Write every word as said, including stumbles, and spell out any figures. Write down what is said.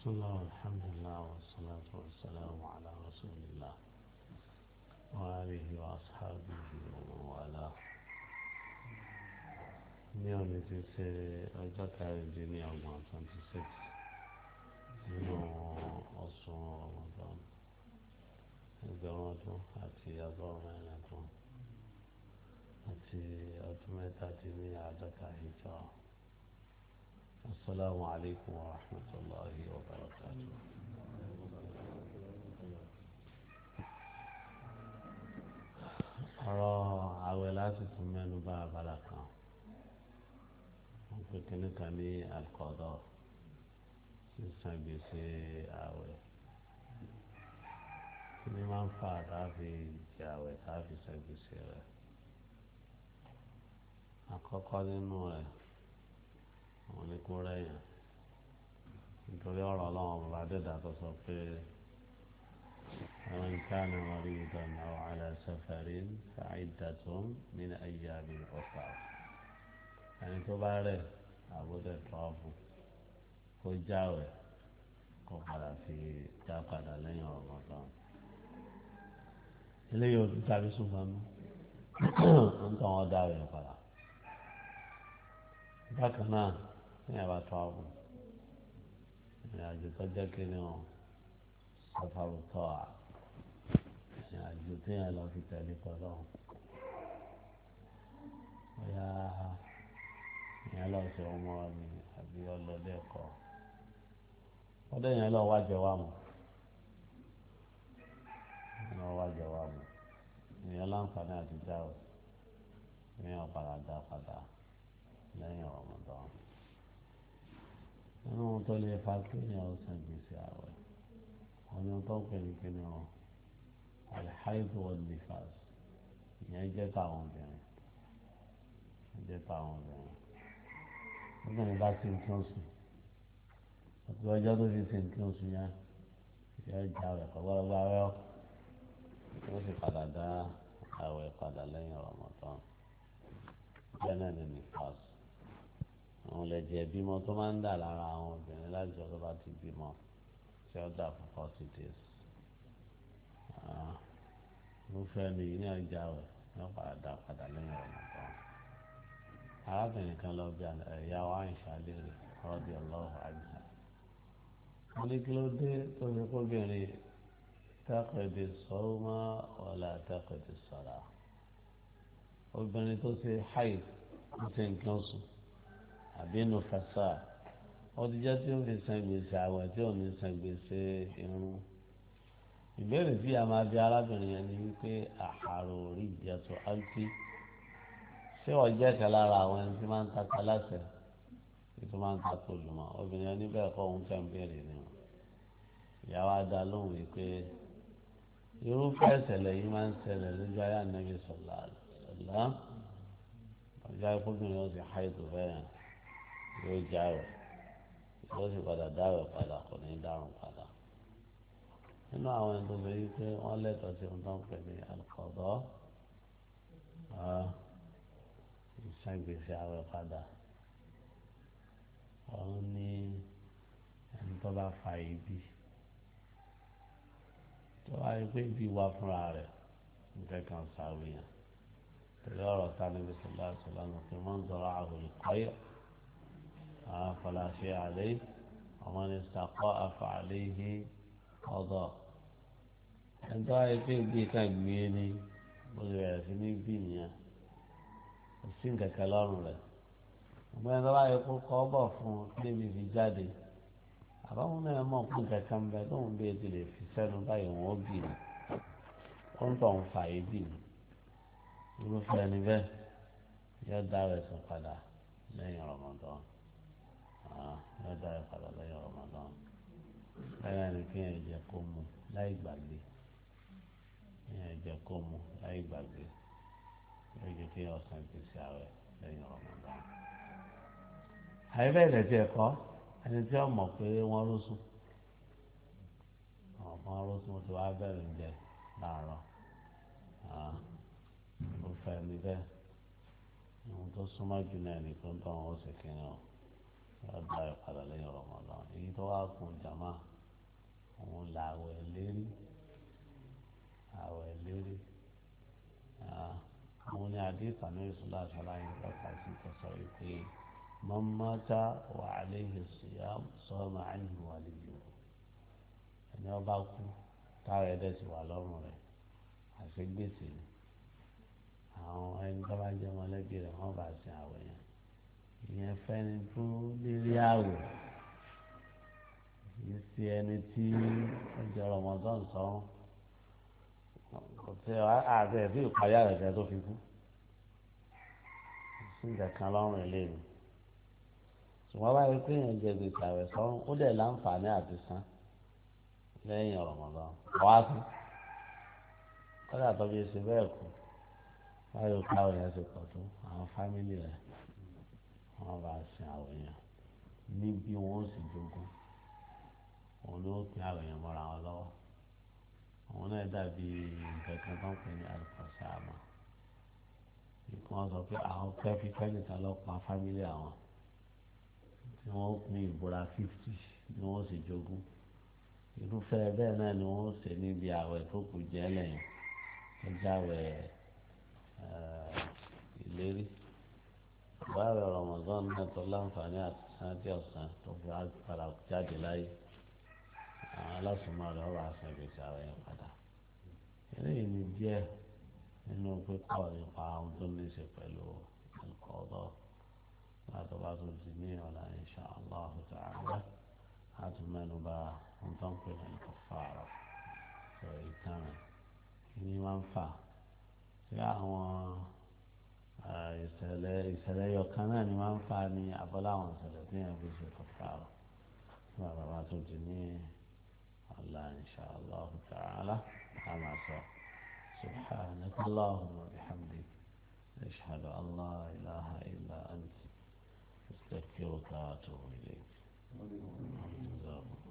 بسم الله والحمد لله والصلاة والسلام على رسول الله وآله وأصحابه ومن والاه. اليوم تسي أجاك الدنيا يوم twenty six nínú ọ̀sùn Ramadan ẹgbẹ̀rún ọdún àti ọgọ́rùn mẹ́rin ọdún àti ọdún mẹ́tàdínní àádọ́ta hijra. السلام عليكم ورحمة الله وبركاته. ọ̀rọ̀ àwẹ̀ láti tún mẹ́nu bà abala kan wọ́n pè kíní kan ní alqada sísan gbèsè àwẹ̀ kíní máa ń fà táàfi jẹ àwẹ̀ táàfi san gbèsè rẹ̀. àkọ́kọ́ nínú rẹ̀ wọ́n ní kó rẹ̀yìn nítorí ọ̀rọ̀ ọlọ́run ọba dẹ́dà tó sọ pé ومن كان مريضا أو على سفر فعدة من أيام أخرى. ẹni tó bá rẹ̀ àbúdẹ̀ tọ́ọ̀fù kó jáwẹ̀ kó padà fi já padà lẹ́yìn Ramadan. eléyìí ò tún tàbí ṣùgbọ́n ń tàn wọ́n dáwẹ̀ padà. bákan náà ní ẹ̀bá tọ́ọ̀fù ìrìn àjò tó jẹ́ kí ni wọn sọ́fàrù tọ́ à ìrìn àjò tí yẹn lọ fi tẹ̀lé pẹ̀lú bóyá ìyẹn lọ sí ọmọ mi àbí ọlọ́dẹ ẹ̀kọ́ ọdẹ yẹn lọ wájọ wà mọ́ lọ wájọ wà mọ́ ìyẹn láǹfààní àti jáwé ìyẹn padà dá padà lẹ́yìn Ramadan. nínú tó lè fa kí ni ọ san gbèsè àwẹ̀ ọ̀nà tó ń pè ní kí ni ọ alhaidu wan nifas ìyẹn jẹ́ táwọn obìnrin jẹ́ táwọn obìnrin obìnrin bá ti ń kí oṣù àti ọjọ́ tó fi ti ń kí oṣù yẹn yóò já àwẹ̀ kọ́ gbọ́dọ̀ bá rẹ́ ọ́ yóò sì padà dá àwẹ̀ padà lẹ́yìn Ramadan. bẹ́ẹ̀ náà ni nifas àwọn lè jẹ bímọ tó máa ń dà lára àwọn obìnrin láti ọjọ́ bá ti bímọ tí ó dà fún forty days. irúfẹ́ ni yìí ní ọjà rẹ̀ wọ́n padà dá padà lẹ́yìn Ramadan. arábìnrin kan lọ bí ẹ̀yà wa ń ṣàlérè radiyallahu anha. wọ́n ní kí ló dé tó fi kóbìnrin taqdi sawma wala taqdi salah. obìnrin tó ṣe haid tó ṣe nǹkan sùn àbí inú fasa wọ́n ti jẹ́ tí ó fi san gbèsè àwẹ̀ tí ò ní san gbèsè irun. ìbéèrè tí a máa bí arábìnrin yẹn ni wípé àhàrò orí ìjẹtọ àǹtí ṣé wọ́n jẹ́ kan lára àwọn ẹni tí máa ń tata láṣẹ tí máa ń tata olùmọ̀ obìnrin yẹn níbẹ̀ kọ́ òun fẹ́ ń béèrè ni wọn. ìyàwó adá lóhùn wípé irúfẹ́ ìṣẹ̀lẹ̀ yìí máa ń ṣẹlẹ̀ lójú ayé Ànábì sallallahu alaihi wasallam ọjọ́ ìkóbìnrin ó sì háìtò bẹ́ẹ̀ yóò jáwé yóò sì padà dáwé padà kò ní dárùn padà. nínú àwọn ẹni tó lórí pé wọ́n lẹ́tọ̀ọ́ sí ohun tó ń pè ní alqada ìṣàgbèsè àwẹ̀ padà òun ní ẹni tó bá fa ibi tó wáyé pé ibi wá fúnra rẹ̀ nǹkan kan ṣàwìyàn tẹ̀lé ọ̀rọ̀ tá Ànábì sallallahu alaihi wasallam pé man zara'ahu al-qay'u فلا شيء عليه ومن استقاء فعليه قضاء. ẹni tó wáyé pé bí ká gbé ní bó ṣe bẹ̀rẹ̀ sí ní bí nìyẹn kò sí nǹkan kan lọ́rùn rẹ̀. ọgbọ́n ẹni tó wáyé kó kọ́ bọ̀ fún níbi fi jáde àbáwọn náà mọ̀ fún nǹkan kan bẹ tóun bí etí lè fi sẹ́nu báyìí wọ́n ó bì ní ó ń tọ̀ ń fà é bì ní irúfẹ́ ẹni bẹ́ẹ̀ yóò dá rẹ̀ sùn padà lẹ́yìn Ramadan. yóò dá rẹ̀ padà lẹ́yìn Ramadan. báyà ni kí ẹ̀ jẹ́ kó mu láì gbàgbé kí ẹ̀ jẹ́ kó mu láì gbàgbé yóò jẹ́ kí ọ̀sán gbèsè àwẹ̀ lẹ́yìn Ramadan. àyẹ̀bẹ̀ ìdẹ̀tí ẹ̀kọ́ ẹni tí wọ́n mọ̀ pé wọ́n rú sùn wọ́n rú sùn tí wọ́n á bẹ̀rẹ̀ ń jẹ láàárọ̀ ó fẹ́ mi bẹ́ẹ̀ ohun tó súnmọ́ jù náà nìkan tó àwọn ọ̀sẹ̀ kìíní ọ̀ yóò dá ìpadà lẹ́yìn Ramadan èyí tó wá kun jàmá òun là àwẹ̀ lérí àwẹ̀ lérí òun ni àdìsá ní ìṣúná àṣàlàyé lọ́ka sí tẹ̀sán wípé mọ́mọ́tà wà alayhi siyam sọ́ọ́mà anhu waliyyu ẹni ọba kú táwọn ẹ̀dẹ̀ sì wà lọ́rùn rẹ̀ àti gbèsè ni àwọn ẹni tó bá jẹ́ mọ́lẹ́bí rẹ̀ wọ́n bá sin àwẹ̀ yẹn ìyẹn fẹ́ni tó lérí àwẹ̀ yìí sí ẹni tí ọjọ́ Ramadan sọ́run kò tí àti ẹ̀ tí ìparí àrẹ̀kẹ́ tó fi kú sí ìjà kan lọ́rùn ilé mi ṣùgbọ́n báyìí pé èèyàn jẹ gbèsè àwẹ̀ sọ́run ó dẹ̀ láǹfààní àti san lẹ́yìn Ramadan wá sí kọ́dà tó bí ṣe bẹ́ẹ̀ kú báyìí káwọn yẹn ṣe pọ̀ tó àwọn fámìlì rẹ̀ wọ́n bá sin àwẹ̀ yẹn níbi wọn ó sì jogún òun ló pín àwẹ̀ yẹn mọ́ra wọn lọ́wọ́ òun náà dàbí nǹkan kan tó ń pè ní alùpàṣàmà ìkan sọ pé àwọn pẹ́ẹ́fífẹ́ nìkan lọ pa fámìlì àwọn tí wọ́n pín ìbúra fífítì ni wọ́n sì jogún irúfẹ́ bẹ́ẹ̀ náà ni wọ́n ṣe níbi àwẹ̀ tó kù jẹ́ lẹ́yìn tó jáwẹ̀ ìlérí báwẹ̀ Ramadan náà tó láǹfààní àti sáńtì ọ̀sán tó fi padà jáde láyé àwọn alásùnmọ́ rẹ̀ wà sàn gbèsè àwẹ̀ yẹn padà eléyìí ni díẹ̀ nínú pípọ̀ nípa ohun tó ní í ṣe pẹ̀lú al-qada láti bá tó di ní ọ̀la insha Allah ta'ala láti mẹ́nu bà ohun tó ń pè ní al-kaffara sọ ìtàn rẹ̀ kí ni máa ń fà sí àwọn ìṣẹ̀lẹ̀ ìṣẹ̀lẹ̀ yọkan náà ni máa ń fà ní abọ́lá àwọn ìṣẹ̀lẹ̀ tí yẹn fi ṣe kaffara fún àbàbà tó di ní ọ̀la insha Allah ta'ala àmà sọ. سبحانك اللهم وبحمدك أشهد أن لا إله إلا أنت أستغفرك وأتوب إليك